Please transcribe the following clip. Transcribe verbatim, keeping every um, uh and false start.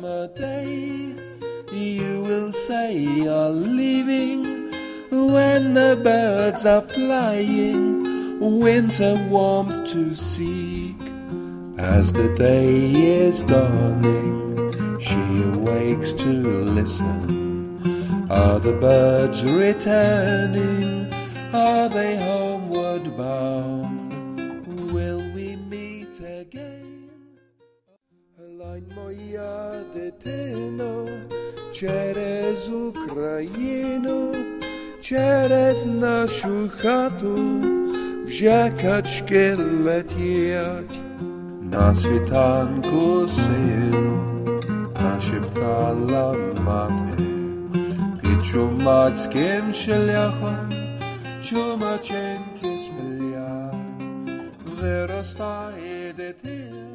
summer day you will say you're leaving, when the birds are flying, winter warmth to seek. As the day is dawning, she awakes to listen. Are the birds returning? Are they homeward bound? Will we meet again? Лань моя дитино, через Україну, через нашу хату вже качки летять. На світанку сину нашептала мати, під чумацьким шляхом чумаченьки сплять. Виростає дитина,